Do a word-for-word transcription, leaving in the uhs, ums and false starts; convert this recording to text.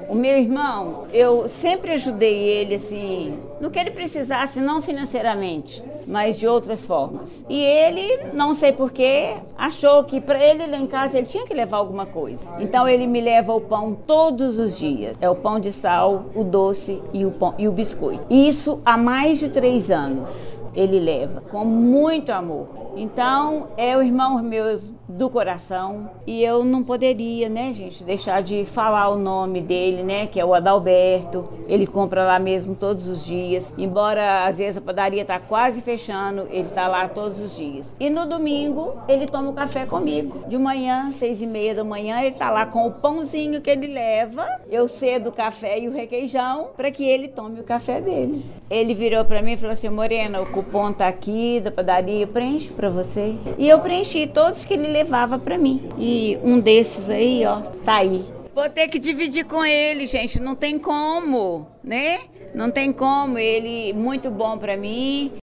O meu irmão, eu sempre ajudei ele, assim, no que ele precisasse, não financeiramente, mas de outras formas. E ele, não sei porquê, achou que para ele lá em casa ele tinha que levar alguma coisa. Então ele me leva o pão todos os dias. É o pão de sal, o doce e o, pão, e o biscoito. Isso há mais de três anos ele leva, com muito amor. Então, é o irmão meu do coração e eu não poderia, né, gente, deixar de falar o nome dele, né, que é o Adalberto. Ele compra lá mesmo todos os dias. Embora, às vezes, a padaria tá quase fechando, ele tá lá todos os dias. E no domingo, ele toma o café comigo. De manhã, seis e meia da manhã, ele tá lá com o pãozinho que ele leva. Eu cedo o café e o requeijão para que ele tome o café dele. Ele virou para mim e falou assim: Morena, o cupom tá aqui da padaria, preenche para você. E eu preenchi todos que ele levava para mim. E um desses aí, ó, tá aí. Vou ter que dividir com ele, gente, não tem como, né? Não tem como, ele muito bom para mim.